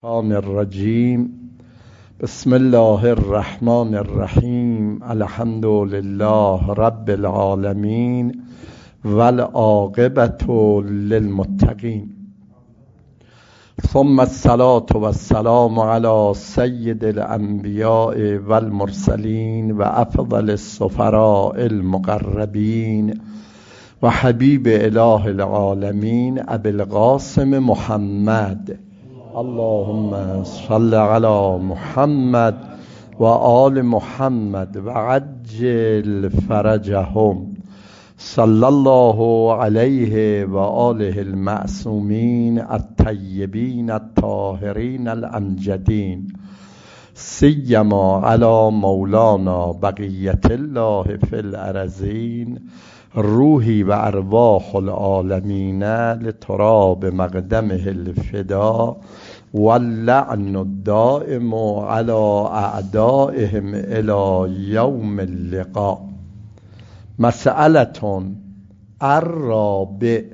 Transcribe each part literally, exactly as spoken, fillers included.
الشیطان الرجیم. بسم الله الرحمن الرحیم. الحمد لله رب العالمین والعاقبة للمتقین، ثم الصلاة والسلام على سید الانبیاء والمرسلین و افضل السفراء المقربین و حبیب اله العالمین ابی القاسم محمد. اللهم صل على محمد و آل محمد و عجل فرجهم. صلی الله علیه و آله المعصومین الطیبین الطاهرین الامجدین، سیما علی مولانا بقیت الله فی الارضین، روحی و ارواح العالمین لتراب مقدمه الفدا واللعن الدائم على اعدائهم الى یوم اللقاء. مسئلتون الرابع.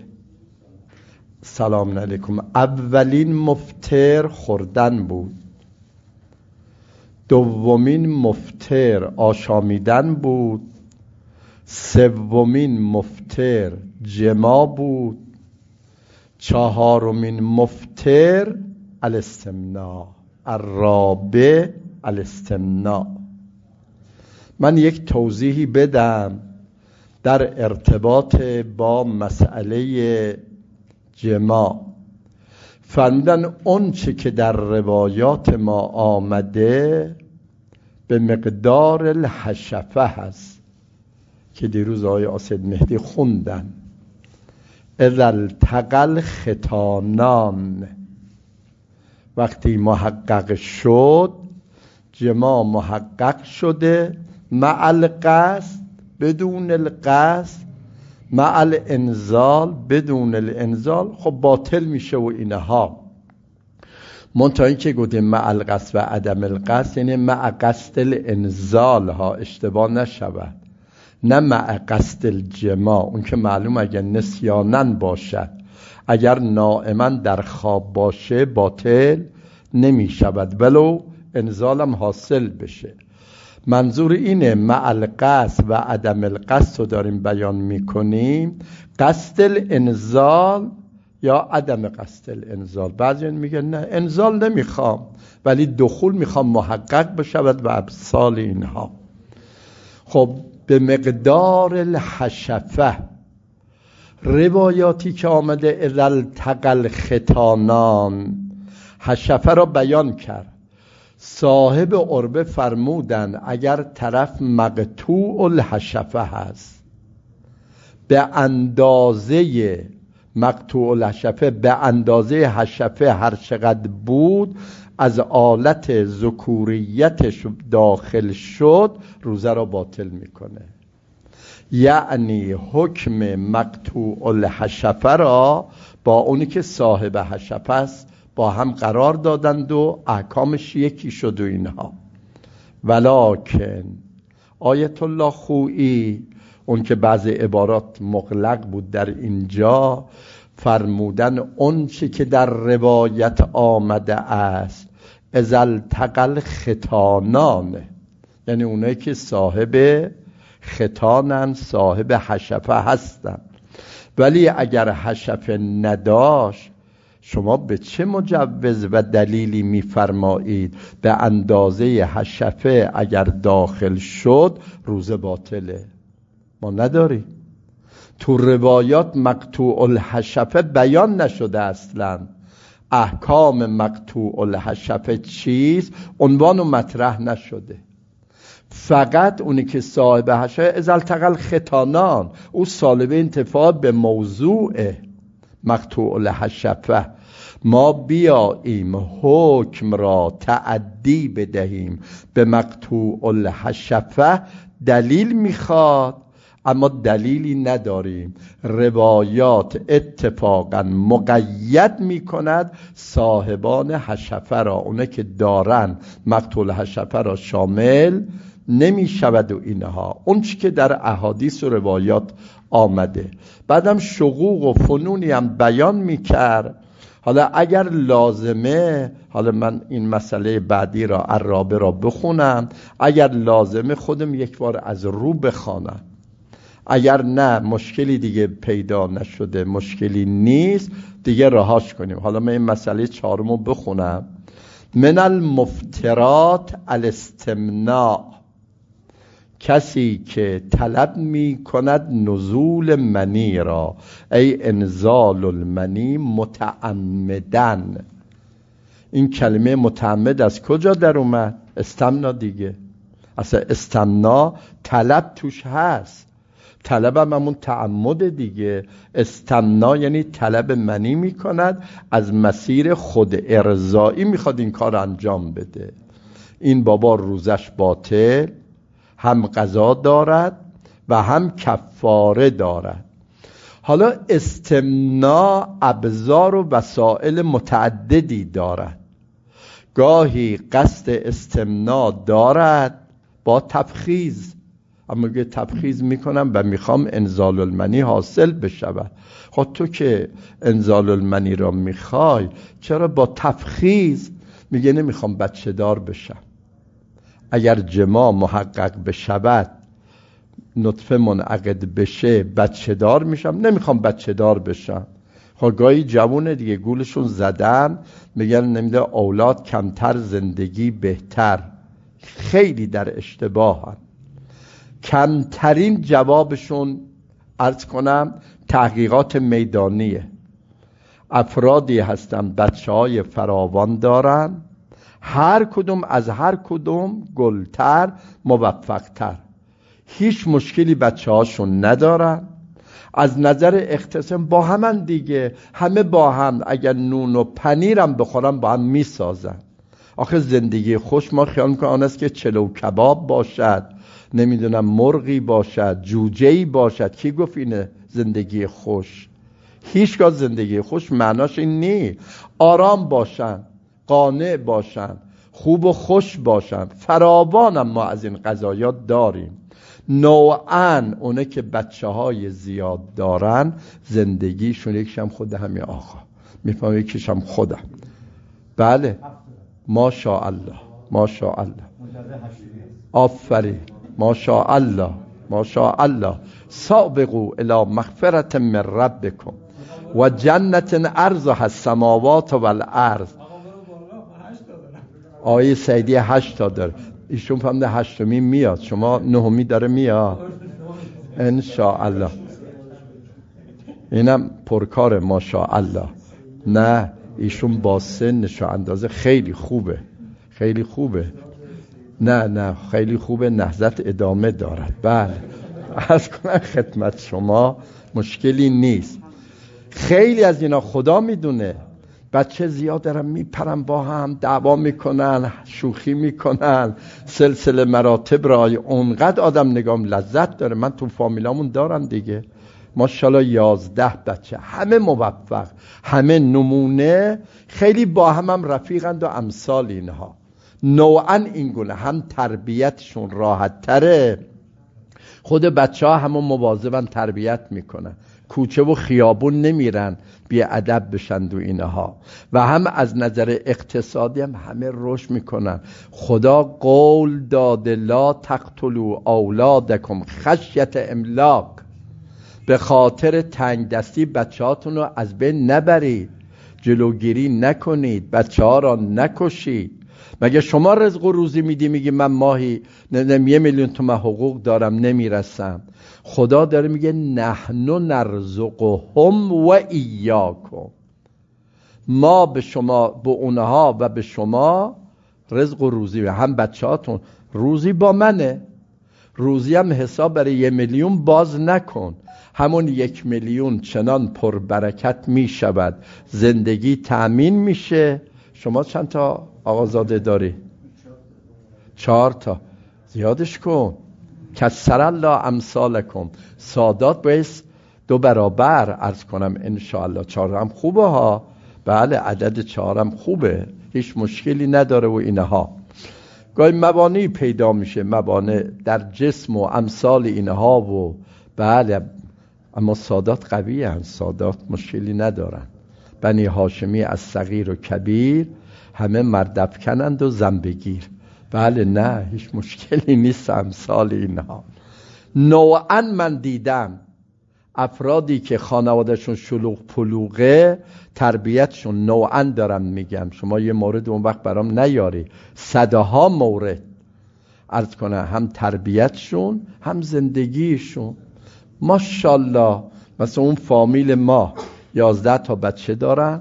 سلام علیکم. اولین مفطر خوردن بود، دومین مفطر آشامیدن بود، سومین مفطر جما بود، چهارمین مفطر الاستمناء. الرابع الاستمناء. من یک توضیحی بدم در ارتباط با مسئله جما. فرمودن اون چه که در روایات ما آمده به مقدار الحشفه هست که دیروز آقای آسد مهدی خوندن. اذا التقى الختانان، وقتی محقق شد، جما محقق شده، مع القصد بدون القصد، مع الانزال بدون الانزال، خب باطل میشه و اینها. منتها این که گفتیم مع القصد و عدم القصد یعنی مع قصد الانزال ها، اشتباه نشود، نه مع قصد الجما. اون که معلوم اگر نسیانن باشد، اگر نائما در خواب باشه باطل نمی شود ولو انزالم حاصل بشه. منظور اینه مع القصد و عدم القصد رو داریم بیان میکنیم، قصد الانزال یا عدم قصد الانزال. بعضی میگن نه انزال نمیخوام ولی دخول میخوام محقق بشود و ابصال اینها. خب به مقدار الحشفه، روایاتی که آمده اذا التقى الختانان، حشفه را بیان کرد. صاحب عربه فرمودن اگر طرف مقطوع الحشفه هست، به اندازه مقطوع الحشفه، به اندازه حشفه هر چقدر بود از آلت ذکوریتش داخل شد، روزه را باطل میکنه. یعنی حکم مقطوع الحشفه را با اونی که صاحب حشفه است با هم قرار دادند و احکامش یکی شد و اینها. ولکن آیت الله خویی، اون که بعضی عبارات مغلق بود در اینجا، فرمودن اون چی که در روایت آمده است اذا التقى الختانان، یعنی اونایی که صاحب ختانن، صاحب حشفه هستن. ولی اگر حشفه نداشت، شما به چه مجوز و دلیلی میفرمایید به اندازه حشفه اگر داخل شد روزه باطله؟ ما نداریم. تو روایات مقطوع الحشفه بیان نشده اصلا. احکام مقطوع الحشفه چیست عنوان و مطرح نشده. فقط اونی که صاحب حشفه اذا التقى الختانان، او صالب انتفاع به موضوع مقطوع الحشفه. ما بیاییم حکم را تعدی بدهیم به مقطوع الحشفه، دلیل میخواد اما دلیلی نداریم. روایات اتفاقا مقید میکند صاحبان حشفه را، اونه که دارن مقطوع الحشفه را شامل نمی شود و اینها. اون چی که در احادیث و روایات آمده. بعدم شقوق و فنونی هم بیان میکرد حالا اگر لازمه، حالا من این مسئله بعدی را عرابه را بخونم، اگر لازمه خودم یک بار از رو بخوانم، اگر نه مشکلی دیگه پیدا نشده، مشکلی نیست دیگه رهاش کنیم. حالا من این مسئله چهارمو بخونم. من المفترات الاستمناء، کسی که طلب می کند نزول منی را، ای انزال المنی متعمدن. این کلمه متعمد از کجا در اومد؟ استمنا دیگه. اصلا استمنا طلب توش هست، طلب هم همون تعمد دیگه. استمنا یعنی طلب منی می کند، از مسیر خود ارضایی میخواد این کار انجام بده. این بابا روزش باطل، هم قضا دارد و هم کفاره دارد. حالا استمنا ابزار و وسائل متعددی دارد. گاهی قصد استمنا دارد با تفخیز، اما که تفخیز میکنم و میخوام انزال المنی حاصل بشود. خب تو که انزال المنی را میخوای، چرا با تفخیز میگه نمیخوام بچه دار بشم؟ اگر جماع محقق بشود، نطفه منعقد بشه، بچه دار میشم، نمیخوام بچه دار بشم. خب گاهی جوونه دیگه گولشون زدن، میگن نمیده اولاد کمتر زندگی بهتر. خیلی در اشتباهن. کمترین جوابشون عرض کنم تحقیقات میدانیه. افرادی هستن بچه های فراوان دارن، هر کدوم از هر کدوم گلتر موفقتر، هیچ مشکلی بچه هاشون ندارن. از نظر اقتصادی با همن دیگه، همه با هم اگر نون و پنیرم بخورن با هم میسازن. آخه زندگی خوش ما خیال میکنم آن است که چلو کباب باشد، نمیدونم مرغی باشد، جوجه‌ای باشد. کی گفت اینه زندگی خوش؟ هیچگاه زندگی خوش معناش این نی. آرام باشن، قانع باشن، خوب و خوش باشن. فراوانم ما از این قضایات داریم. نوعاً اونه که بچه های زیاد دارن زندگیشون یکیشم خود همین آقا میفهم، یکیشم خودم. بله ماشاءالله ماشاءالله، آفرین، ماشاءالله ماشاءالله. سابقوا الی مغفرة من ربکم و جنت عرضها السماوات والارض. آیه سیدی هشت تا داره، ایشون فهمده هشتمی میاد، شما نهمی داره میاد انشاءالله. اینم پرکار ماشاءالله. نه ایشون با سنش و اندازه خیلی خوبه، خیلی خوبه. نه نه خیلی خوبه، نهضت ادامه دارد. بله عرض کنم خدمت شما مشکلی نیست. خیلی از اینا خدا میدونه بچه زیاد دارن میپرن، با هم دعوا میکنن، شوخی میکنن، سلسله مراتب رای. اونقدر آدم نگام لذت داره. من تو فامیلامون دارم دیگه، ماشاءالله یازده بچه، همه موفق، همه نمونه، خیلی با هم هم رفیقند و امثال اینها. نوعا این گونه هم تربیتشون راحت تره، خود بچه ها همون مواظبن تربیت میکنن، کوچه و خیابون نمیرن بی ادب بشن دو اینها. و هم از نظر اقتصادی هم همه رشد میکنن. خدا قول داده لا تقتلوا اولادکم خشیت املاک، به خاطر تنگ دستی بچه هاتون رو از بین نبرید، جلوگیری نکنید، بچه ها را نکشید. مگه شما رزق و روزی میدی میگی من ماهی نمیدونم یه میلیون تومن حقوق دارم نمیرسم؟ خدا داره میگه نحن نرزقهم و ایاکم، ما به شما، به اونها و به شما رزق و روزی، هم بچه هاتون روزی با منه. روزی هم حساب برای یه میلیون باز نکن، همون یک میلیون چنان پر برکت می شود، زندگی تأمین میشه. شما چند تا آقازاده داری؟ چهار تا. زیادش کن. کسر الله امثالکم. سادات باید دو برابر عرض کنم انشاءالله. چهار هم خوبه ها. بله عدد چهار هم خوبه، هیچ مشکلی نداره. و اینها گاهی مبانی پیدا میشه، مبانی در جسم و امثال اینها. و بله اما سادات قویه هست، سادات مشکلی ندارن. بنی هاشمی از صغیر و کبیر همه مردفکنند و زن بگیر. بله نه هیچ مشکلی نیست امثال اینها. نوعا من دیدم افرادی که خانوادهشون شلوغ پلوغه تربیتشون نوعا دارم میگم، شما یه مورد اون وقت برام نیاری، صدها مورد عرض کنه، هم تربیتشون هم زندگیشون ماشاءالله. مثلا اون فامیل ما یازده تا بچه دارن،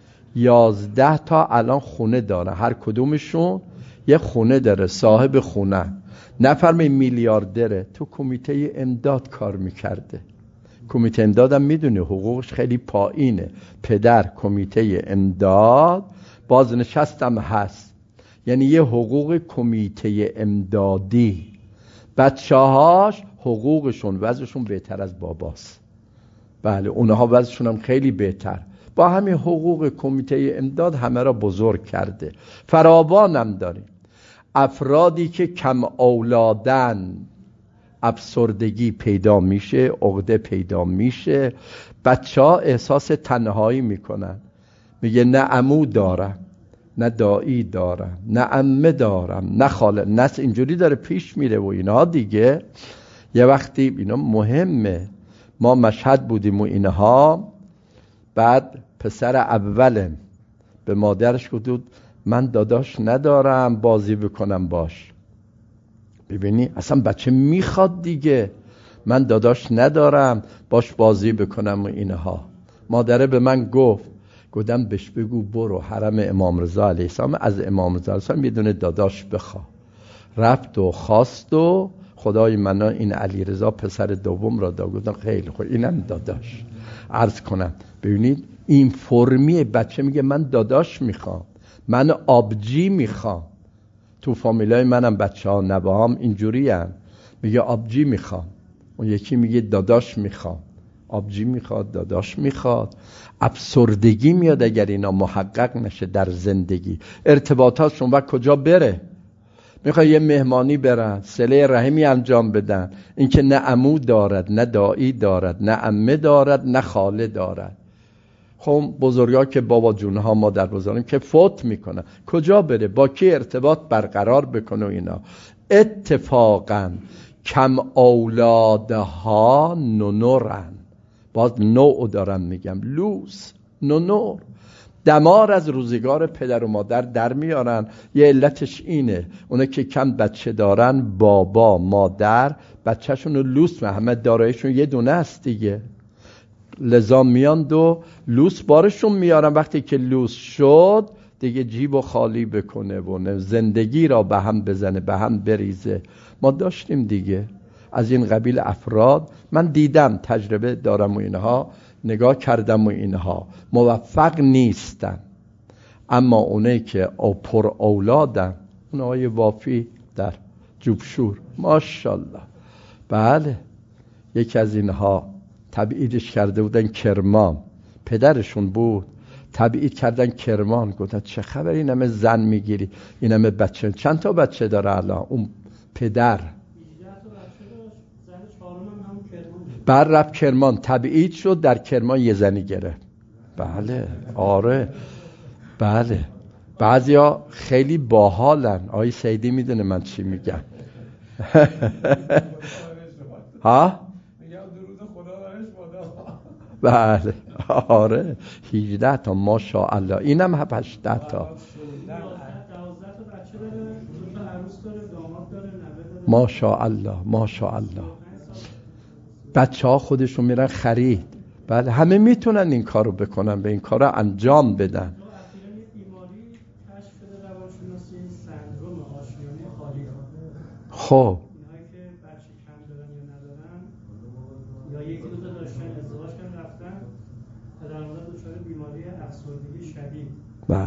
یازده تا الان خونه دارن، هر کدومشون یه خونه داره، صاحب خونه. نفرمی میلیاردره، تو کمیته امداد کار میکرده. کمیته امدادم میدونه حقوقش خیلی پایینه، پدر کمیته امداد، بازنشستم هست، یعنی یه حقوق کمیته امدادی. بچه هاش حقوقشون وضعشون بهتر از باباست. بله اونها وضعشون هم خیلی بهتر، با همین حقوق کمیته امداد همه را بزرگ کرده. فراوانم داریم افرادی که کم اولادن، افسردگی پیدا میشه، عقده پیدا میشه، بچه ها احساس تنهایی میکنن، میگه نه عمو دارم، نه دایی دارم، نه عمه دارم، نه خاله، نه اینجوری داره پیش میره و اینا دیگه. یه وقتی اینا مهمه، ما مشهد بودیم و اینها، بعد پسر اولم به مادرش گفت من داداش ندارم بازی بکنم باش. ببینی اصلا بچه میخواد دیگه، من داداش ندارم باش بازی بکنم و اینها. مادره به من گفت، گفتم بهش بگو برو حرم امام رضا علیه السلام، از امام رضا علیه السلام یه دونه داداش بخوا. رفت و خواست و خدای من این علی رضا پسر دوم را داد. گفتم خیلی خوب اینم داداش. عرض کنم ببینید این فرمی بچه میگه من داداش میخوام، من آبجی میخوام. تو فامیلای منم بچه ها نوام اینجوری هم، میگه آبجی میخوام، اون یکی میگه داداش میخوام. آبجی میخواد، داداش میخواد. افسردگی میاد اگر اینا محقق نشه در زندگی. ارتباطاتشون و کجا بره؟ میخواد یه مهمانی برن، صله رحمی انجام بدن، اینکه نه عمو دارد، نه دایی دارد، نه عمه دارد، نه خاله دارد. خب بزرگا که بابا جونها مادر بزرگان که فوت میکنن، کجا بره؟ با کی ارتباط برقرار بکنه و اینا. اتفاقا کم اولادها نونورن، باز نوع دارم میگم، لوس نونور، دمار از روزگار پدر و مادر در میارن. یه علتش اینه، اونا که کم بچه دارن بابا مادر بچهشون رو لوس، محمد دارایشون یه دونه است دیگه، لذا میان دو لوس بارشون میارن. وقتی که لوس شد دیگه جیب و خالی بکنه و زندگی را به هم بزنه، به هم بریزه. ما داشتیم دیگه از این قبیل افراد، من دیدم، تجربه دارم و اینها، نگاه کردم و اینها موفق نیستن. اما اونایی که پر اولادن، اونهای وافی در جوبشور ماشاءالله. بله یکی از اینها تبعیدش کرده بودن کرمان، پدرشون بود، تبعید کردن کرمان. گفتن چه خبر این همه زن میگیری، این همه بچه؟ چند تا بچه داره الان اون پدر؟ بعد رفت کرمان، تبعید شد، در کرمان یه زنی گرفت. بله آره بله. بعضیا خیلی باحالن، آقای سیدی میدونه من چی میگم. ها بله آره، هجده تا ماشاءالله، اینم هشده تا ماشاءالله ماشاءالله. بچه ها خودشون میرن خرید. بله همه میتونن این کارو بکنن، به این کارو انجام بدن. خب بله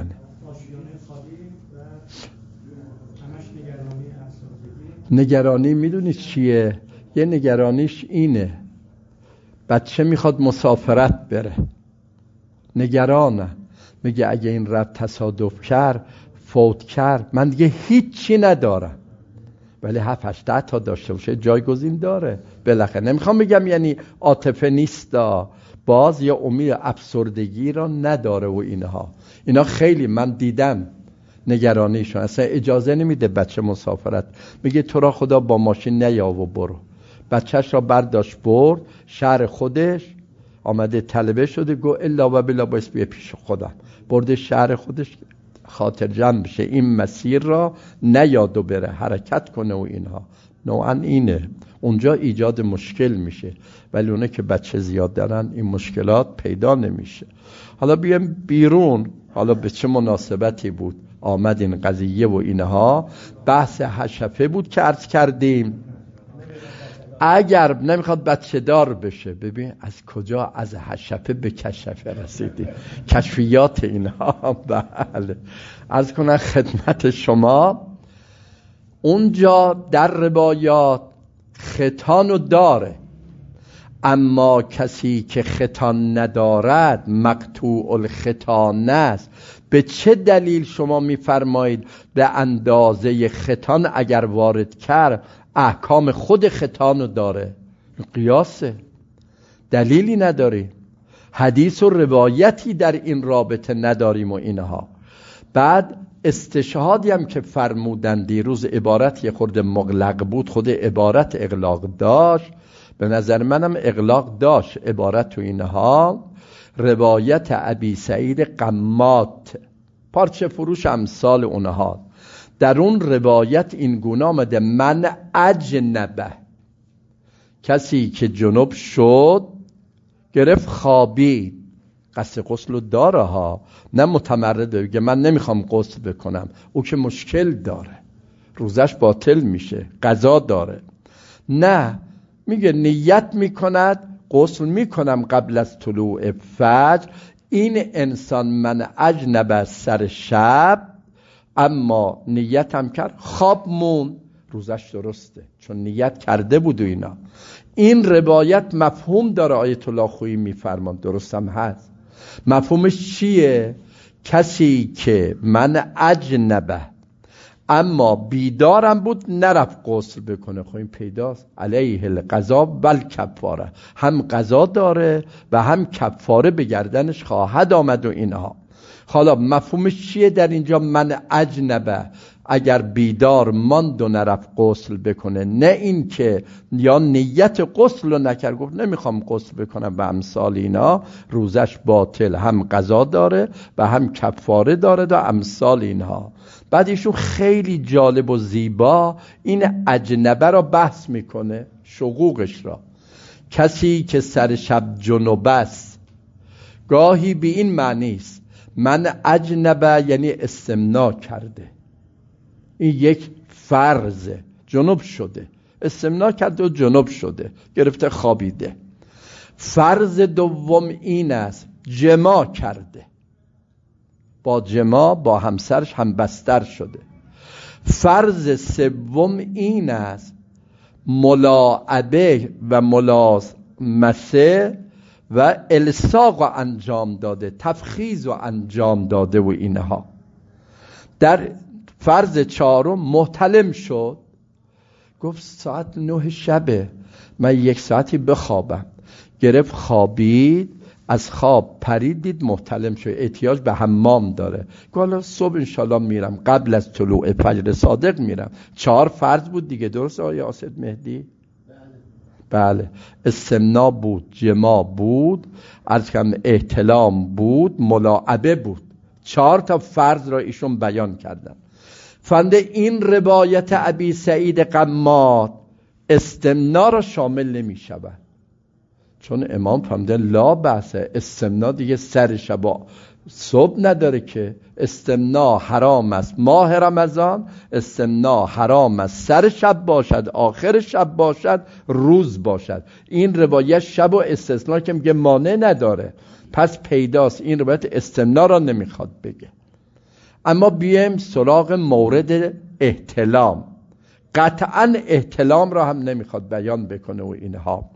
نگرانی میدونی چیه؟ یه نگرانیش اینه بچه میخواد مسافرت بره، نگرانه، میگه اگه این رفت تصادف کرد فوت کرد من دیگه هیچی ندارم. ولی هفت هشت تا داشته باشه جایگزین داره بالاخره. نمیخوام بگم یعنی عاطفه نیستا، باز یا امید افسردگی را نداره و اینها. اینا خیلی من دیدم نگرانیشون، اصلا اجازه نمیده بچه مسافرت، میگه تو را خدا با ماشین نیا و برو. بچهش را برداشت برد شهر خودش، آمده طلبه شده، گو الا و بلا باید بیا پیش خودم، برده شهر خودش خاطر جمع بشه این مسیر را نیاد و بره حرکت کنه و اینها. نوعا اینه اونجا ایجاد مشکل میشه، ولی اونه که بچه زیاد دارن این مشکلات پیدا نمیشه. حالا بیام بیرون، حالا به چه مناسبتی بود آمد این قضیه و اینها. بحث حشفه بود که عرض کردیم. اگر نمیخواد بچه دار بشه، ببین از کجا از حشفه به کشفه رسیدی، کشفیات اینها. بله عرض کنم خدمت شما، اونجا در روایات ختانو داره، اما کسی که ختان ندارد مقطوع الختان است. به چه دلیل شما میفرمایید به اندازه ختان اگر وارد کرد احکام خود ختانو داره؟ قیاسه، دلیلی نداری، حدیث و روایتی در این رابطه نداریم و اینها. بعد استشهادی هم که فرمودن دیروز عبارت یه خورده مغلق بود، خود عبارت اغلاق داشت، به نظر منم اغلاق داشت عبارت تو اینها. روایت ابی سعید قمات پارچه فروش امثال اونها، در اون روایت این گونه آمده من اجنبه، کسی که جنوب شد گرفت خوابید، قصد غسل داره ها، نه متمرده بگه من نمیخوام غسل بکنم، او که مشکل داره روزش باطل میشه، قضا داره. نه میگه نیت میکند غسل میکنم قبل از طلوع فجر. این انسان من اجنب سر شب، اما نیت هم کرد خواب مون، روزش درسته چون نیت کرده بود و اینا. این روایت مفهوم داره، آیت الله خویی میفرمان درست هم هست. مفهومش چیه؟ کسی که من اجنبه اما بیدارم بود نرفت غسل بکنه، خب این پیداست علیه القضا بل کفاره، هم قضا داره و هم کفاره به گردنش خواهد آمد و اینها. حالا مفهومش چیه در اینجا من اجنبه؟ اگر بیدار ماند و نرفت غسل بکنه، نه این که یا نیت غسل رو نکرد گفت نمیخوام غسل بکنم و امثال اینا، روزش باطل، هم قضا داره و هم کفاره داره و امثال اینها. بعد ایشون خیلی جالب و زیبا این اجنبه را بحث میکنه، شقوقش را. کسی که سر شب جنوب است، گاهی به این معنی است من اجنبه یعنی استمناء کرده، این یک فرضه، جنوب شده، استمناء کرده و جنوب شده، گرفته خوابیده. فرض دوم این است جماع کرده، با جماع با همسرش هم بستر شده. فرض سوم این است ملاعبه و ملامسه و الصاق رو انجام داده، تفخیذ رو انجام داده و اینها. در فرض چهارم محتلم شد، گفت ساعت نه شبه من یک ساعتی بخوابم، گرفت خوابید، از خواب پرید دید محتلم شد، احتیاج به حمام داره، گفت صبح انشالله میرم، قبل از طلوع فجر صادق میرم. چهار فرض بود دیگه، درست آقای اسد مهدی؟ بله. استمناء بود، جماع بود، عرض کردم احتلام بود، ملاعبه بود. چهار تا فرض را ایشون بیان کردن. فنده این روایت ابی سعید قمات استمناء را شامل نمی شود، چون امام فهمده لا بحثه، استمناء دیگه سر شب صبح نداره که. استمناء حرام است ماه رمضان، استمناء حرام است سر شب باشد، آخر شب باشد، روز باشد. این روایت شب و استثناء که میگه مانع نداره، پس پیداست این روایت استمناء را نمیخواد بگه. اما بیایم سراغ مورد احتلام. قطعا احتلام را هم نمیخواد بیان بکنه و اینها.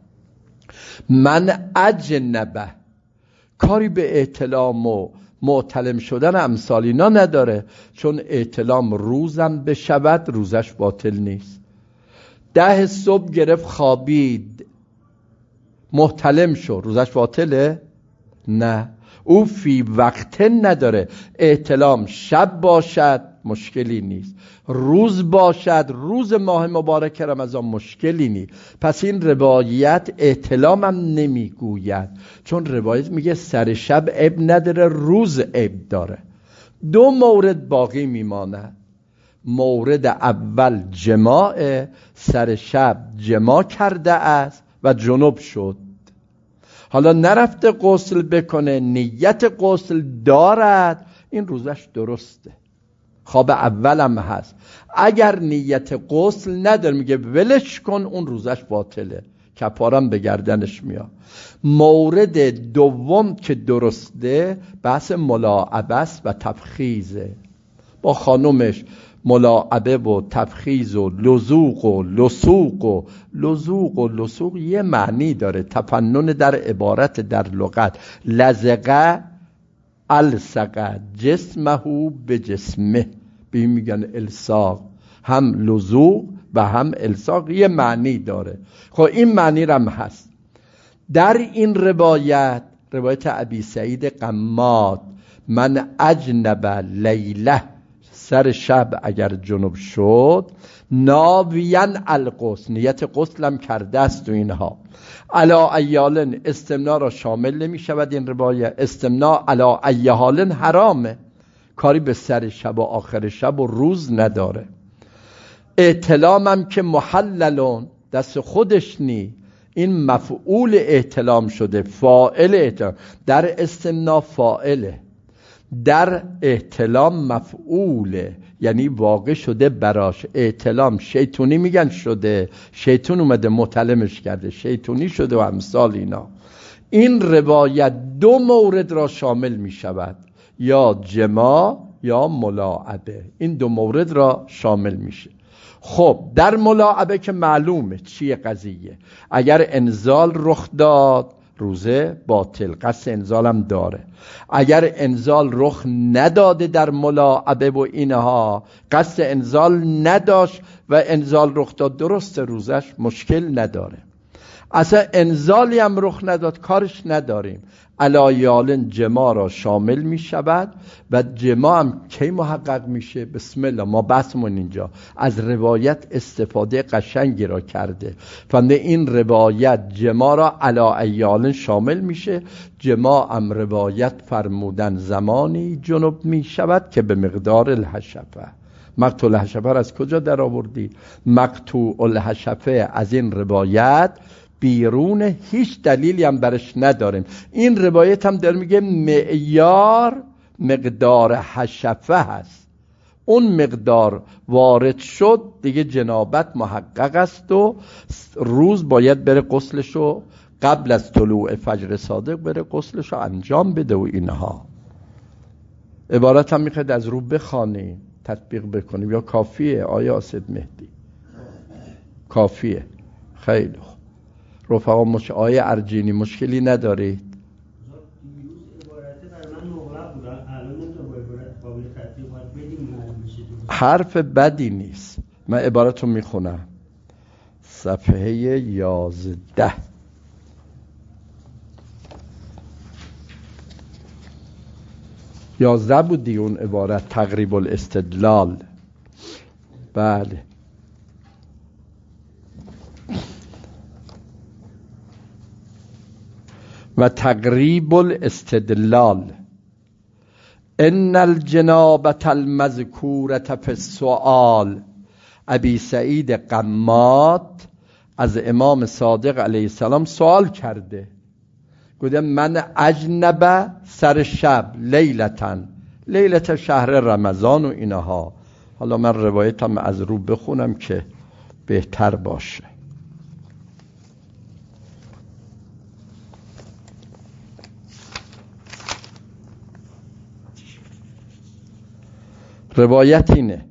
من اجنبه کاری به احتلام و معتلم شدن امثال اینا نداره، چون احتلام روزم بشود روزش باطل نیست. ده صبح گرفت خوابید، محتلم شو، روزش باطله؟ نه، او فی وقت نداره. احتلام شب باشد مشکلی نیست، روز باشد روز ماه مبارک رمضان مشکلی نیست. پس این روایت احتلام هم نمیگوید، چون روایت میگه سر شب عیب نداره، روز عیب داره. دو مورد باقی میماند. مورد اول جماع، سر شب جماع کرده است و جنب شد، حالا نرفته غسل بکنه، نیت غسل دارد، این روزش درسته، خواب اولم هست. اگر نیت غسل نداره میگه ولش کن، اون روزش باطله، کفارم به گردنش میاد. مورد دوم که درسته بحث ملاعبه است و تفخیزه، با خانومش ملاعبه و تفخیز و لزوق و لسوق و لزوق و لسوق یه معنی داره، تفنن در عبارت در لغت. لزقه الصق جسمه به جسمه، به میگن الصاق، هم لزوق و هم الصاق یه معنی داره. خب این معنی هم هست در این روایت، روایت ابی سعید قماد، من اجنب لیله، سر شب اگر جنوب شد، ناویان الغسل، نیت غسلم کرده است و اینها. علا ایالن استمنا را شامل نمی شود این روایت. استمنا علا ایالن حرامه، کاری به سر شب و آخر شب و روز نداره. احتلامم که محللون، دست خودش نی، این مفعول احتلام شده، فاعل احتلام. در استمنا فاعله، در احتلام مفعوله، یعنی واقع شده براش. احتلام شیطونی میگن شده، شیطون اومده متلمش کرده، شیطونی شده و امثال اینا. این روایت دو مورد را شامل میشود، یا جماع یا ملاعبه، این دو مورد را شامل میشه. خب در ملاعبه که معلومه چیه قضیه، اگر انزال رخ داد روزه باطل، قصد انزالم داره. اگر انزال رخ نداده در ملاعبه و اینها، قصد انزال نداشت و انزال رخ داد، درست، روزش مشکل نداره. اصلا انزالی هم رخ نداد کارش نداریم. علایالن جماع را شامل می شود و جماع هم کی محقق میشه؟ بسم الله، ما بحثمون اینجا از روایت استفاده قشنگی را کرده. فنده این روایت جماع را علایالن شامل میشه. جماع هم روایت فرمودن زمانی جنب می شود که به مقدار الحشفه. مقطوع الحشفه از کجا در آوردی؟ مقطوع الحشفه از این روایت بیرون، هیچ دلیلی هم برش نداریم. این روایت هم داره میگه معیار مقدار حشفه هست، اون مقدار وارد شد دیگه جنابت محقق است و روز باید بره غسلشو قبل از طلوع فجر صادق بره غسلشو انجام بده و اینها. عبارت هم میخواد از رو بخوانیم تطبیق بکنیم یا کافیه؟ آیا اسد مهدی کافیه؟ خیلی خوب. رفقا مش... آیه ارجینی مشکلی ندارید؟ حرف بدی نیست، من عبارت رو میخونم. صفحه یازده، یازده بود دیگه اون عبارت، تقریب الاستدلال. بله، و تقریب الاستدلال. ان الجنابة المذکورة فی السؤال. ابی سعید قماد از امام صادق علیه السلام سوال کرده، گفته من اجنبه سر شب لیلتن، لیلت شهر رمضان و اینها. حالا من روایتم از رو بخونم که بهتر باشه. روایت اینه: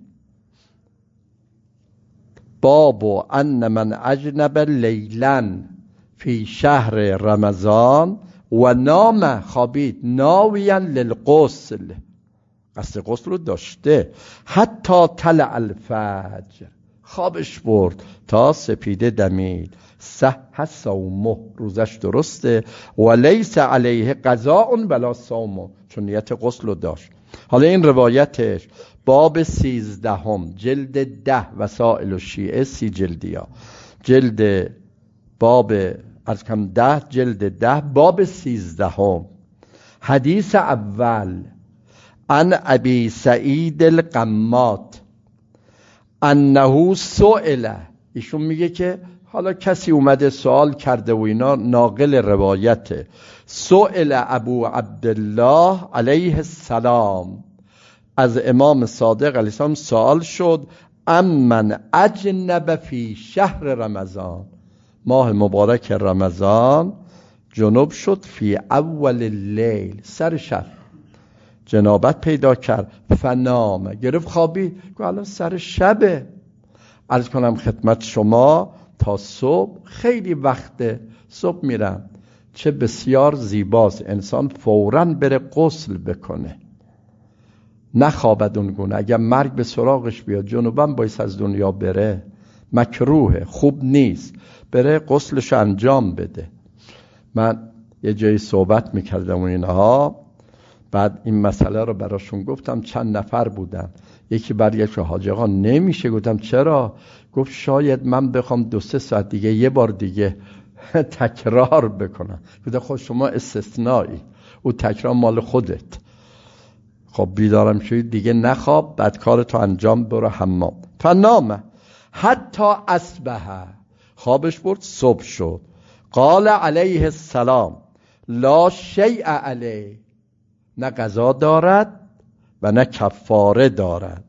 باب ان من اجنب لیلن فی شهر رمضان و نام، خوابید، ناویا للغسل، قصد غسل رو داشته، حتی طلع الفجر، خوابش برد تا سپیده دمید. صح صومه، روزش درسته. و لیس علیه قضاء ولا صوم، چون نیت غسل رو داشت. حالا این روایتش باب سیزدهم جلد ده وسائل الشیعه، سی جلدی ها، جلد باب از کم ده جلد ده باب سیزدهم، حدیث اول عن ابی سعید القمات انه سئل، ایشون میگه که حالا کسی اومده سوال کرده و اینا، ناقل روایته. سئل ابو عبدالله علیه السلام، از امام صادق علیه السلام سوال شد، امن اجنب فی شهر رمضان، ماه مبارک رمضان جنوب شد، فی اول اللیل، سر شب جنابت پیدا کرد، فنام، گرفت خوابی، گفت الان سر شبه، عرض کنم خدمت شما تا صبح خیلی وقته، صبح میرم. چه بسیار زیباست انسان فوراً بره غسل بکنه، نخوابد اون گونه. اگر مرگ به سراغش بیاد جنوباً باید از دنیا بره، مکروه، خوب نیست، بره غسلش انجام بده. من یه جایی صحبت میکردم و اینها، بعد این مسئله رو براشون گفتم، چند نفر بودن، یکی برگشت حاجی آقا نمیشه. گفتم چرا؟ گفت شاید من بخوام دو سه ساعت دیگه یه بار دیگه تکرار بکنم. گفتم خب شما استثنایی، او تکرار مال خودت. خب بیدارم شدی دیگه نخواب، بعد کارتو انجام، برو حمام. فنام حتی اصبح، خوابش برد صبح شد. قال علیه السلام لا شیء علیه، نه قضا دارد و نه کفاره دارد.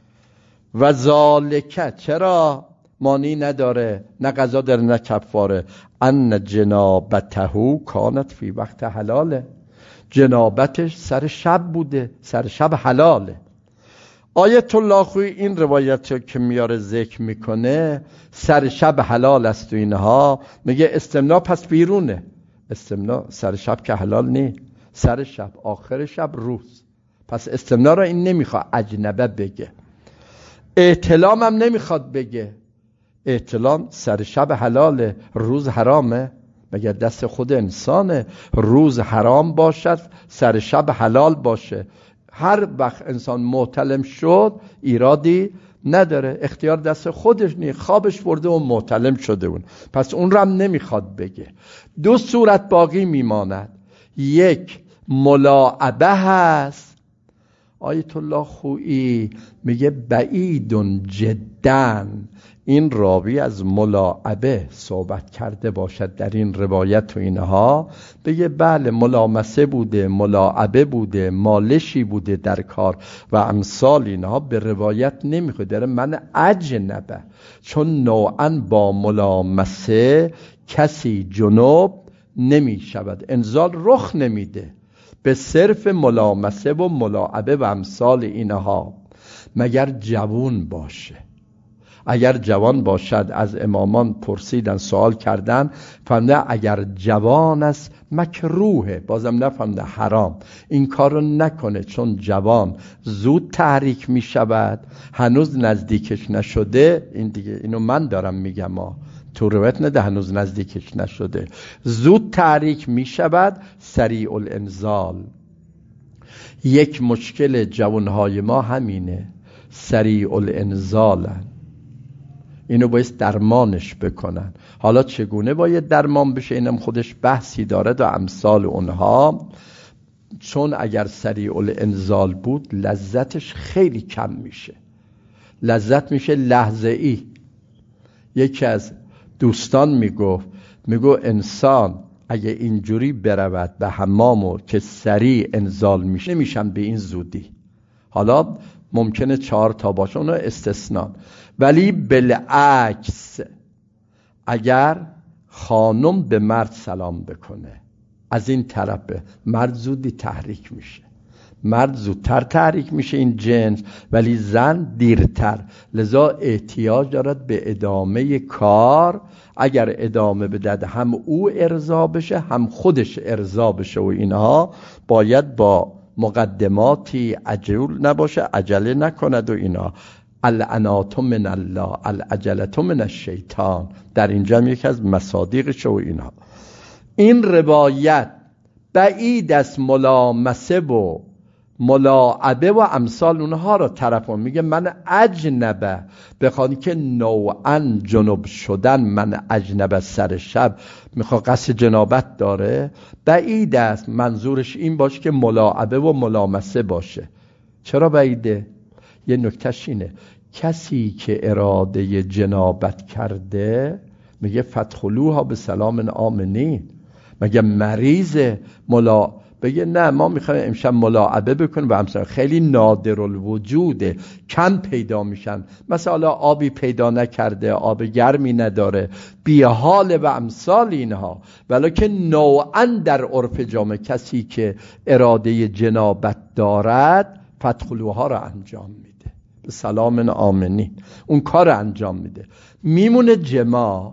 و ذالک، چرا مانی نداره، نه قضا داره نه کفاره، ان جنابته کانت فی وقت حلاله، جنابتش سر شب بوده، سر شب حلاله. آیت الله خوی این روایت که میاره ذکر میکنه، سر شب حلال است و اینها، میگه استمنا پس بیرونه. استمنا سر شب که حلال نی، سر شب، آخر شب، روز. پس استمنا را این نمیخواد اجنبه بگه، احتلام هم نمیخواد بگه. احتلام سر شب حلاله، روز حرامه؟ مگر دست خود انسانه روز حرام باشد سر شب حلال باشه؟ هر وقت انسان محتلم شد ایرادی نداره، اختیار دست خودش نیست، خوابش برده و محتلم شده اون، پس اون رو هم نمیخواد بگه. دو صورت باقی میماند، یک ملاعبه هست. آیت الله خویی میگه بعیدون جدن، این راوی از ملاعبه صحبت کرده باشد در این روایت و اینها، بگه بله ملامسه بوده، ملاعبه بوده، مالشی بوده در کار و امثال اینها، به روایت نمیخواد داره من اجنبه، چون نوعا با ملامسه کسی جنوب نمی شود، انزال رخ نمیده، به صرف ملامسه و ملاعبه و امثال اینها، مگر جوون باشه. اگر جوان باشد، از امامان پرسیدن سوال کردن، فهمده اگر جوان است مکروهه، بازم نفهمده حرام، این کار رو نکنه، چون جوان زود تحریک می شود، هنوز نزدیکش نشده. این دیگه اینو من دارم میگم، ما تو روایت نده هنوز نزدیکش نشده، زود تحریک می شود، سریع الانزال. یک مشکل جوانهای ما همینه، سریع الانزالن، اینو باید درمانش بکنن. حالا چگونه باید درمان بشه اینم خودش بحثی داره و امثال اونها، چون اگر سریع الانزال بود لذتش خیلی کم میشه، لذت میشه لحظه ای. یکی از دوستان میگفت میگو انسان اگه اینجوری برود به حمامو که سریع انزال میشه، نمیشن به این زودی. حالا ممکنه چهار تا باشه، اونو استثنان، ولی بالعکس اگر خانم به مرد سلام بکنه از این طرف، مرد زودی تحریک میشه، مرد زودتر تحریک میشه این جنس، ولی زن دیرتر، لذا احتیاج دارد به ادامه کار. اگر ادامه بدهد هم او ارضا بشه هم خودش ارضا بشه و اینها، باید با مقدماتی عجول نباشه، عجله نکند و اینا. العنات من الله العجلة من الشیطان. در اینجا هم یکی از مصادیقش و اینها. این روایت بعید است ملامسه و ملاعبه و امثال اونها را طرف میگه من اجنبه، بخوانی که نوعا جنوب شدن، من اجنبه سر شب میخواد قصد جنابت داره، بعید است منظورش این باشه که ملاعبه و ملامسه باشه. چرا بعیده؟ یه نکتهش اینه کسی که اراده جنابت کرده میگه فدخلوها به سلام آمنین. مگه مریض ملا بگه نه ما میخوایم امشب ملاعبه بکنیم و امثال خیلی نادر الوجوده، کم پیدا میشن، مثلا آبی پیدا نکرده، آب گرمی نداره، بیحال و امثال اینها. ولیکن نوعا در عرف جامعه کسی که اراده جنابت دارد فدخلوها را انجام میده به سلام آمنین، اون کار انجام میده. میمونه جماع،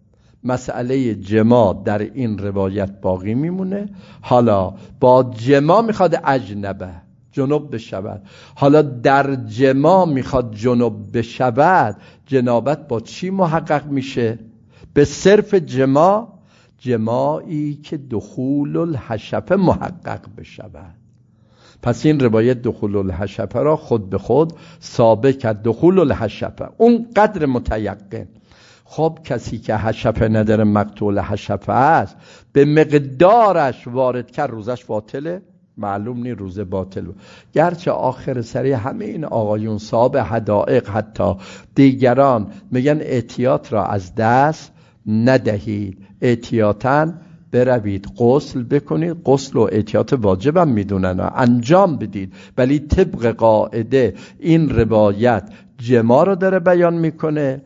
مسئله جماع در این روایت باقی میمونه. حالا با جماع میخواد اجنبه جنوب بشود، حالا در جماع میخواد جنوب بشود، جنابت با چی محقق میشه؟ به صرف جماع، جماعی که دخول الحشفه محقق بشود. پس این روایت دخول الحشفه را خود به خود ثابت کرد. دخول الحشفه اون قدر متیقن. خب کسی که حشفه نداره مقتول حشفه است، به مقدارش وارد کرد، روزش باطله؟ معلوم نی روزه باطل. گرچه آخر سری همه این آقایون صاحب حدائق حتی دیگران میگن احتیاط را از دست ندهید، احتیاطاً بروید غسل بکنید. غسل و احتیاط واجبم میدونن انجام بدید، ولی طبق قاعده این روایت جماع رو داره بیان میکنه.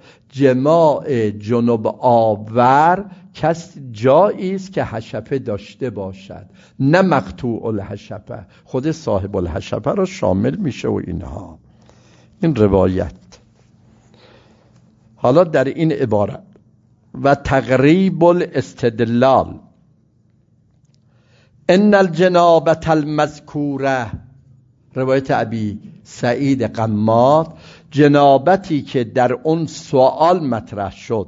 جماع جنوب آور کس جایی است که حشفه داشته باشد، نه مقطوع الحشفه، خود صاحب الحشفه رو شامل میشه و اینها. این روایت. حالا در این عبارت و تقریب الاستدلال ان الجنابة المذکوره، روایت ابی سعید قمات، جنابتی که در اون سوال مطرح شد،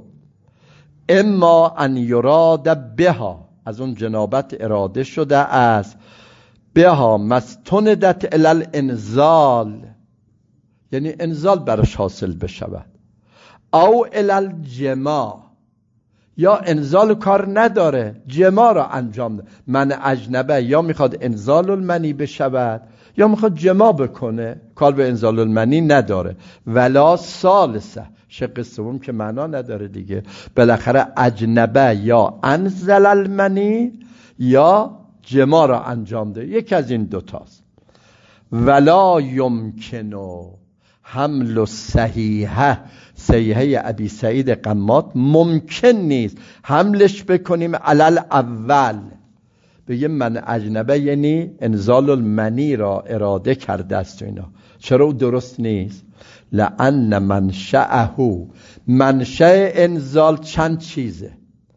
اما ان یراد بها، از اون جنابت اراده شده است، بها مستندت الی الانزال، یعنی انزال برش حاصل بشود، او الی الجماع، یا انزال کار نداره جماع را انجام ده. من اجنبه یا میخواد انزال المنی بشود یا میخواد جماع بکنه، کار به انزال المنی نداره. ولا ثالثه، شق سوم که معنا نداره دیگه، بالاخره اجنبه یا انزل المنی یا جماع را انجام ده، یکی از این دوتاست. ولا یمکنو حمل صحیحه، صحیحه ابی سعید قمات ممکن نیست حملش بکنیم علل اول، بگه من اجنبه یعنی انزال المنی را اراده کرده است و اینا. چرا او درست نیست؟ لأن منشأه، منشأ انزال چند چیزه،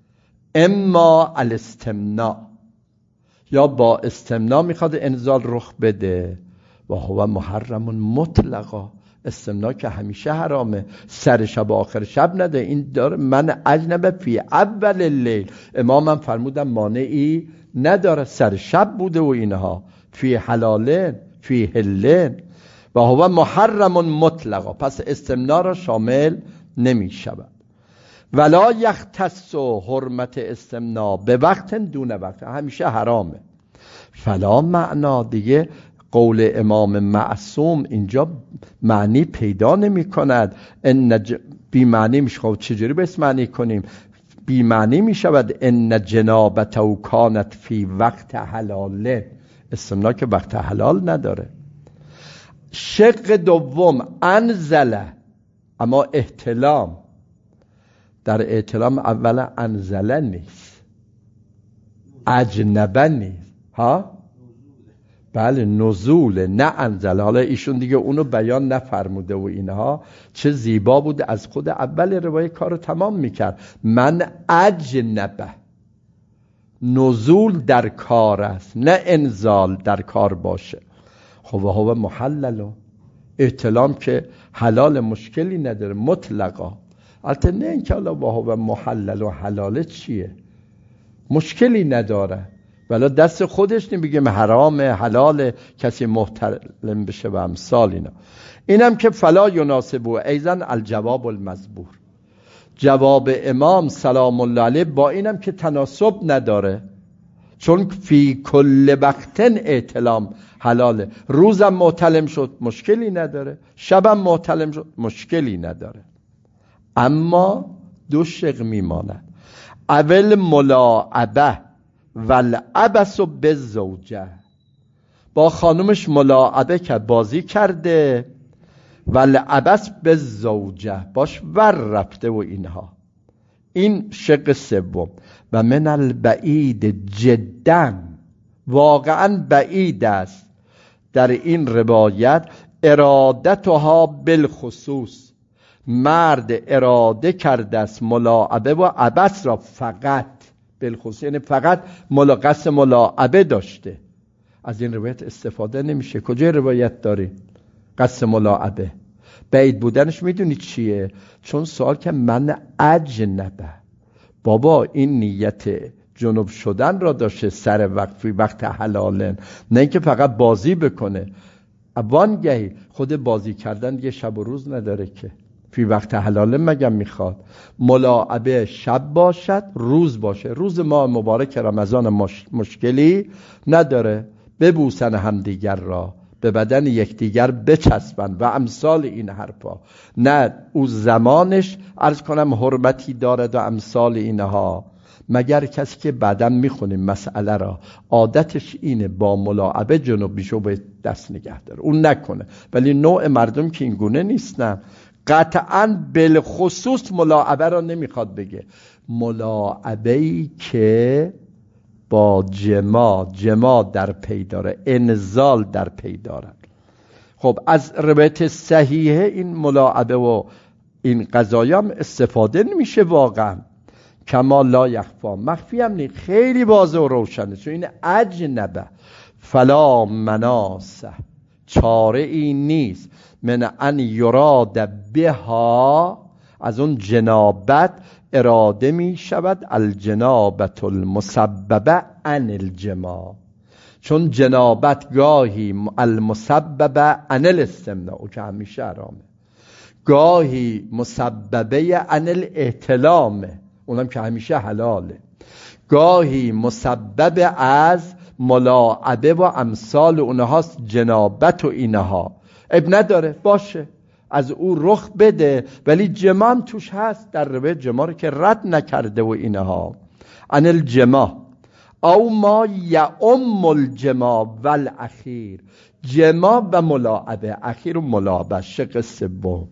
اما الاستمناء، یا با استمناء میخواد انزال رخ بده، و هو محرم مطلقا، استمناء که همیشه حرامه، سر شب و آخر شب نده. این داره من اجنبه فی اول اللیل، امامم فرمودن مانعی نداره، سر شب بوده و اینها، فی حلالن فی حلن، و هو محرم مطلقا، پس استمناء را شامل نمی شود. ولا یختص حرمت استمناء به وقت دون وقت، همیشه حرامه. فلا معنا، دیگه قول امام معصوم اینجا معنی پیدا نمی کند. ان ج... بی معنی میشه. خب چجوری بس معنی کنیم؟ بی معنی می شود ان جنابته کانت فی وقت حلاله، استمناء که وقت حلال نداره. شق دوم انزله، اما احتلام، در احتلام اول انزله نیست، اجنبه نیست، ها بله نزول، نه انزل. حالا ایشون دیگه اونو بیان نفرموده و اینها، چه زیبا بود از خود اول روایت کارو تمام میکرد. من اجنبه، نزول در کار است، نه انزال در کار باشه. خب هو محلل، احتلام که حلال مشکلی نداره مطلقا. البته نه اینکه الله و محلل و حلاله چیه، مشکلی نداره، ولی دست خودش نمیگه حرام حلال کسی محتلم بشه و امثال اینا. اینم که فلا یناسبو ایزن الجواب المذبور، جواب امام سلام الله علیه با اینم که تناسب نداره، چون فی کل وقتن احتلام حلاله. روزم محتلم شد مشکلی نداره، شبم محتلم شد مشکلی نداره. اما دو شق میماند، اول ملاعبه والعبس بالزوجه، با خانومش ملاعبه کرد، بازی کرده، والعبس بالزوجه، باش ور رفته و اینها. این شق سوم. و من البعید جدا، واقعا بعید است در این روایت، ارادتها بالخصوص، مرد اراده کرده است ملاعبه و عبس را فقط بالخصوص، یعنی فقط ملاقص ملاعبه داشته. از این روایت استفاده نمیشه. کجای روایت داری قصد ملاعبه؟ بعید بودنش میدونی چیه؟ چون سوال که من اجنبه، بابا این نیت جنوب شدن را داشته سر وقت فی وقت حلالن، نه اینکه فقط بازی بکنه. وانگهی خود بازی کردن یه شب و روز نداره که فی وقت حلالن مگم میخواد ملاعبه شب باشد روز باشه. روز ماه مبارک رمضان مش... مشکلی نداره، ببوسن همدیگر را، به بدن یکدیگر بچسبن و امثال این حرفا. نه او زمانش عرض کنم حرمتی دارد و امثال اینها، مگر کسی که بعداً میخونیم مسئله را عادتش اینه با ملاعبه جنوب بیشو به دست نگه داره، اون نکنه. ولی نوع مردم که این گونه نیستن، قطعاً بالخصوص ملاعبه را نمیخواد بگه، ملاعبه‌ای که با جما جما در پی داره، انزال در پی داره. خب از روایت صحیحه این ملاعبه و این قضایا هم استفاده نمیشه واقعا، کما لا یخفا، مخفی هم نیست، خیلی واضح و روشنه، چون این اجنبه. فلا مناسه، چاره این نیست، من ان یراد بها، از اون جنابت اراده می شود الجنابت المسببه عن الجماع، چون جنابت گاهی المسببه عن الاستمناء، او که همیشه حرامه، گاهی مسببه عن الاحتلامه، اونم که همیشه حلاله، گاهی مسبب از ملاعبه و امثال اونهاست، جنابت و اینها. اب نداره باشه از او رخ بده، ولی جماع هم توش هست، در روایت جماع رو که رد نکرده و اینها. عن الجماع او ما یعم الجماع والاخیر، جماع و ملاعبه، اخیر و ملاعبه، شق سوم.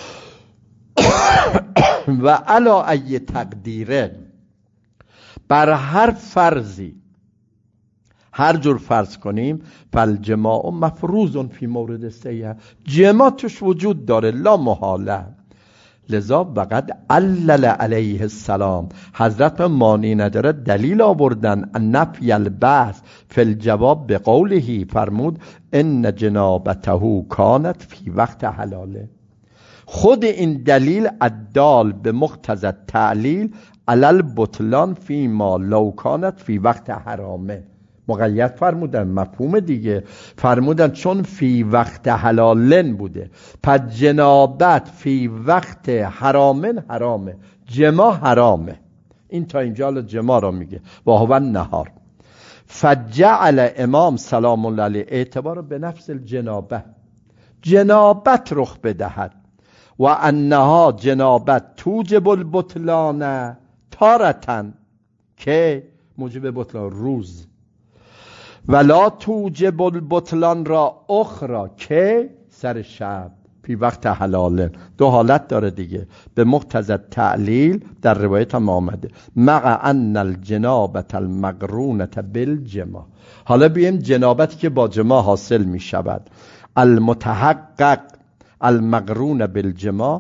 و علا ای تقدیره، بر هر فرضی، هر جور فرض کنیم، فالجماع مفروض فی مورد سیه، جماع توش وجود داره لا محاله. لذا وقد علل علیه السلام، حضرت مانی نداره دلیل آوردن نفی البحث فی الجواب به قوله، فرمود ان جنابته کانت فی وقت حلاله. خود این دلیل الدال به مقتضی تعلیل علی البطلان فی ما لو کانت فی وقت حرامه، مقید فرمودن، مفهوم دیگه فرمودن چون فی وقت حلالن بوده، پس جنابت فی وقت حرامن حرامه، جماع حرامه. این تا اینجا جماع را میگه و هو النهار. فجعل امام سلام الله علیه اعتبار به نفس الجنابه، جنابت رخ بدهد، و انها جنابت توجب البطلان تارتن، که موجب بطلان روز، ولا توجب البطلان را اخرى، که سر شب، فی وقت حلاله. دو حالت داره دیگه، به مقتضی تعلیل در روایت هم آمده، مع ان الجنابت المقرونة بالجماع. حالا بیم جنابتی که با جماع حاصل می شود، المتحقق المقرون بالجماع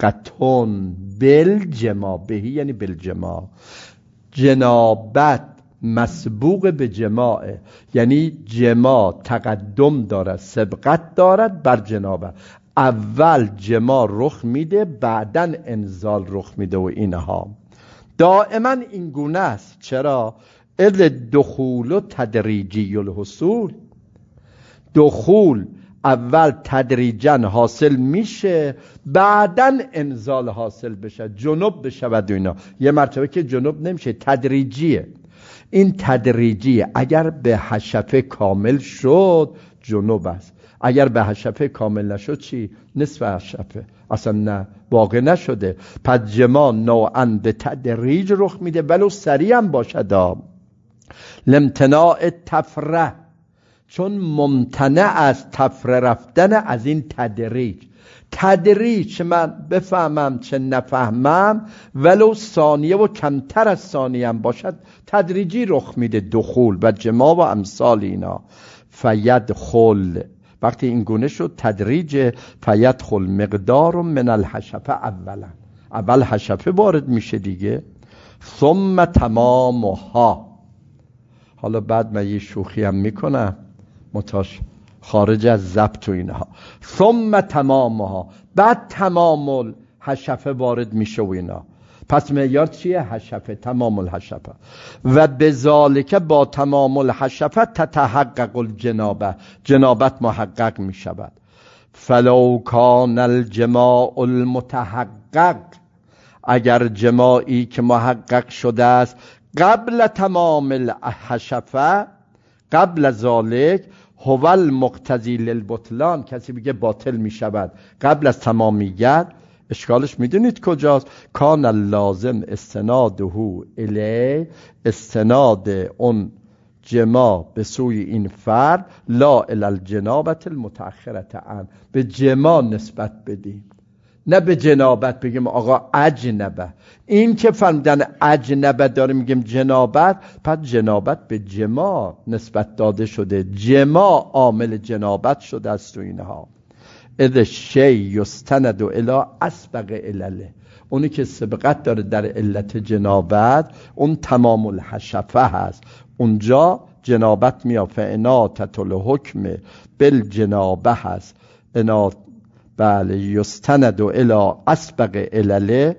مسبوقتون بالجماع بهی، یعنی بالجماع، جنابت مسبوق به جماعه، یعنی جماع تقدم دارد، سبقت دارد بر جنابت. اول جماع رخ میده، بعدن انزال رخ میده و اینها دائما این گونه است. چرا؟ اذ دخول و تدریجی الحصول، دخول اول تدریجا حاصل میشه، بعدن انزال حاصل بشه، جنوب بشه و اینا. یه مرتبه که جنوب نمیشه، تدریجیه. این تدریجیه. اگر به حشفه کامل شد جنوب است، اگر به حشفه کامل نشد چی؟ نصف حشفه، اصلا نه واقع نشده. پس جماع نوعاً به تدریج رخ میده، ولو سریع هم باشد. لامتناع تفره، چون ممتنع از تفره رفتن از این تدریج. تدریج چه من بفهمم چه نفهمم، ولو ثانیه و کمتر از ثانیه هم باشد تدریجی رخ میده دخول و جماع و امثال اینا. فیدخل، وقتی این گونه شد تدریج، فیدخل مقدار من الحشفه اولا، اول حشفه وارد میشه دیگه، ثم تمامها. حالا بعد من یه شوخی هم میکنم متاش خارج از ضبط و اینها. ثم تمامها، بعد تمام الحشفه وارد میشه و اینا. پس معیار چیه؟ حشفه، تمام الحشفه. و بذالک، با تمام الحشفه تتحقق الجنابه، جنابت محقق می شود. فلو کان الجماع المتحقق، اگر جماعی که محقق شده است قبل تمام الحشفه، قبل ذالک، هو المقتضی للبطلان، کسی بگه باطل می شود قبل از تمامیت، اشکالش میدونید کجاست؟ کان اللازم استناده الی، استناد اون جماع به سوی این فرد، لا الی الجنابت المتأخرة عن، به جماع نسبت بدیم، نه به جنابت بگیم آقا اجنبه. این که فهمیدن اجنبه داره میگیم جنابت، پس جنابت به جماع نسبت داده شده، جماع عامل جنابت شده است و اینها. اذ شی یستند الی اسبق علله، اونی که سبقت داره در علت جنابت اون تمام الحشفه هست، اونجا جنابت میاد. فاناتت الحکم بالجنابه هست، انات بله یستند الی اسبق علله،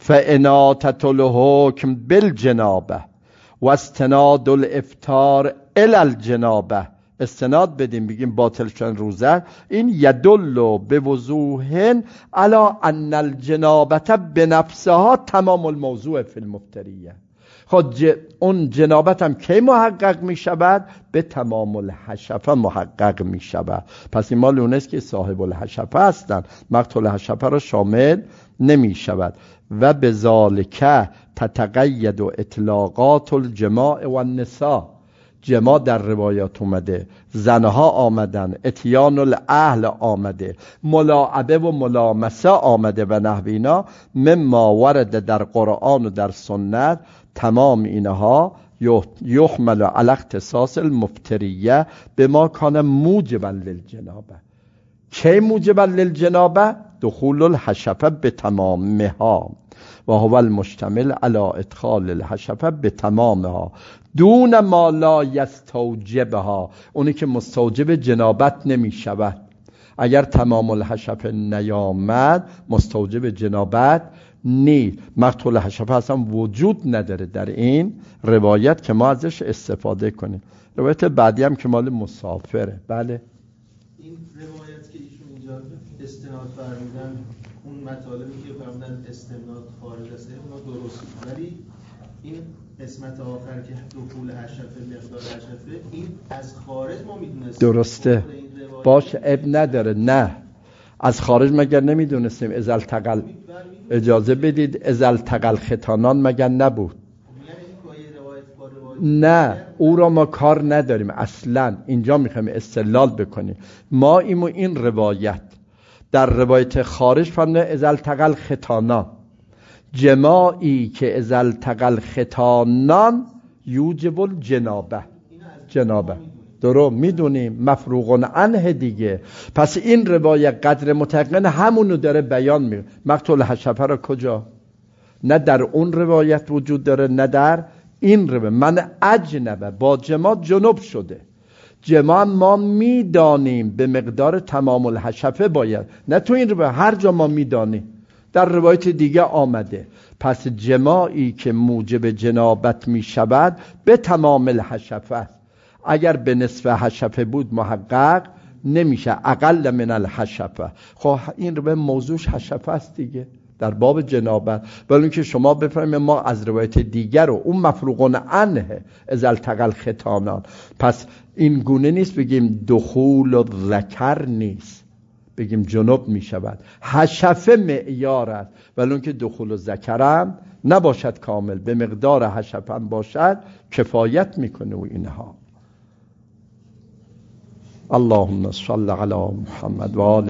فاناتت الحکم بالجنابه و استناد الافطار الی الجنابه، استناد بدیم بگیم باطل شدن روزه. این یدل به وضوح علی ان الجنابت بنفسها تمام الموضوع فی المفتریه. خود ج... اون جنابت هم کی محقق می شود؟ به تمام الحشفه محقق می شود. پس این مال اونست که صاحب الحشفه هستند، مقتول الحشفه را شامل نمی شود. و بذالک تتقید و اطلاقات الجماع و النساء، جماع در روایات اومده، زنها آمدن، اتیان الاهل آمده، ملاعبه و ملامسه آمده و نحوینا، مما ورد در قرآن و در سنت. تمام اینها یحمل علی اختصاص المفتریه بما کان موجبا للجنابه. چه موجبا للجنابه؟ دخول الحشفه به تمامها و هو المشتمل علی ادخال الحشفه به تمامها دون ما لا یستوجبها، اونی که مستوجب جنابت نمی شود. اگر تمام الحشفه نیامد مستوجب جنابت نیست. مقتول الحشفه اصلا وجود نداره در این روایت که ما ازش استفاده کنیم. روایت بعدی هم که مال مسافره. بله این روایت که ایشون اینجا استناد فرمودن، اون مطالبی که فرمودن استناد خارج از اون درست، ولی این قسمت آخر که دخول حشفه، مقدار حشفه، این از خارج ما میدونستیم. درسته باش، اب نداره. نه از خارج مگر نمیدونستیم؟ ازل تقل اجازه بدید، ازل تقل ختانان مگر نبود؟ نه او را ما کار نداریم اصلا. اینجا میخوایم استدلال بکنیم. ما ایمو این روایت در روایت خارج فرمونه ازل تقل ختانان، جماعی که ازل تقل ختانان یوجب الجنابه، جنابه درو میدونیم مفروغ عنه دیگه. پس این روایت قدر متقن همونو داره بیان میکنه. مقتول حشفه را کجا؟ نه در اون روایت وجود داره نه در این رو من اجنبه با جماع جنوب شده، جماع ما میدانیم به مقدار تمام الحشفه باید، نه تو این رو هر جا ما میدانیم، در روایت دیگه آمده. پس جماعی که موجب جنابت می شود به تمام الحشفه است. اگر به نصف حشفه بود محقق نمیشه، اقل من الحشفه. خب این رو به موضوعش حشفه است دیگه در باب جنابت. ولی که شما بفهمید ما از روایت دیگر رو اون مفروغون عنه از التقى الختانان، پس این گونه نیست بگیم دخول و ذکر نیست، بگیم جنوب می شود. حشفه معیار است، ولی اون که دخول و ذکرم نباشد کامل، به مقدار حشفه هم باشد کفایت میکنه و اینها. اللهم صل علی محمد و آل